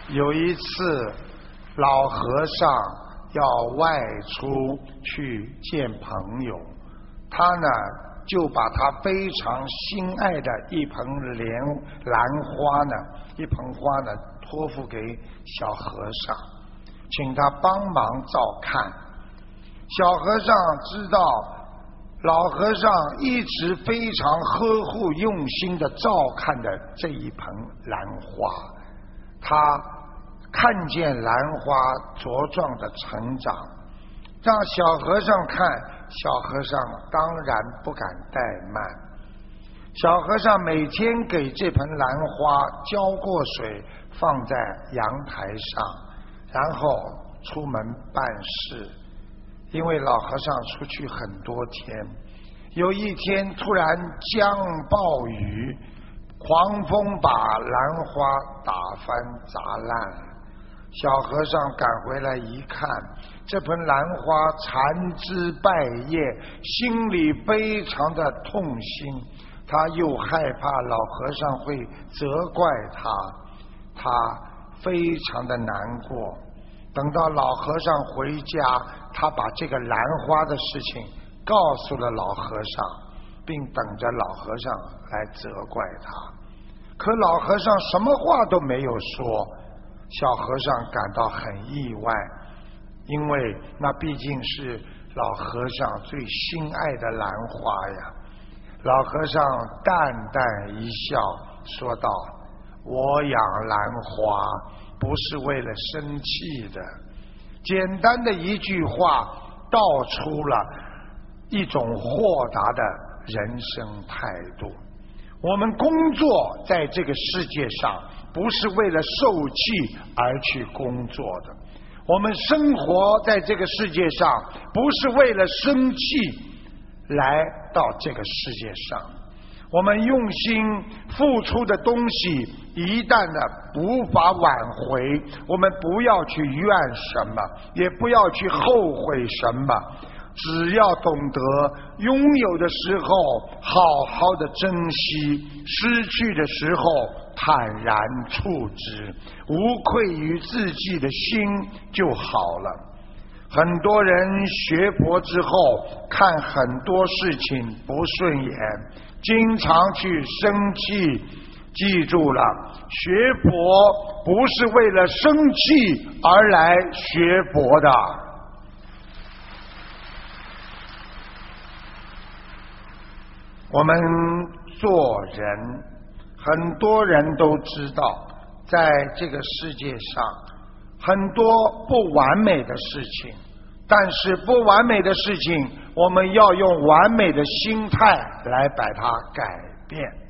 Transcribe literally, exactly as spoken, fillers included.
有一次，老和尚要外出去见朋友，他呢就把他非常心爱的一盆莲兰花呢，一盆花呢托付给小和尚，请他帮忙照看。小和尚知道老和尚一直非常呵护用心的照看的这一盆兰花，他看见兰花茁壮的成长，让小和尚看，小和尚当然不敢怠慢。小和尚每天给这盆兰花浇过水，放在阳台上，然后出门办事。因为老和尚出去很多天，有一天突然降暴雨，狂风把兰花打翻砸烂了。小和尚赶回来一看，这盆兰花残枝败叶，心里非常的痛心。他又害怕老和尚会责怪他，他非常的难过。等到老和尚回家，他把这个兰花的事情告诉了老和尚，并等着老和尚来责怪他。可老和尚什么话都没有说，小和尚感到很意外，因为那毕竟是老和尚最心爱的兰花呀。老和尚淡淡一笑，说道：我养兰花不是为了生气的。简单的一句话道出了一种豁达的人生态度。我们工作在这个世界上不是为了受气而去工作的，我们生活在这个世界上不是为了生气来到这个世界上。我们用心付出的东西一旦的无法挽回，我们不要去怨什么，也不要去后悔什么，只要懂得拥有的时候好好的珍惜，失去的时候坦然处之，无愧于自己的心就好了。很多人学佛之后看很多事情不顺眼，经常去生气，记住了，学佛不是为了生气而来学佛的。我们做人，很多人都知道，在这个世界上很多不完美的事情，但是不完美的事情我们要用完美的心态来把它改变。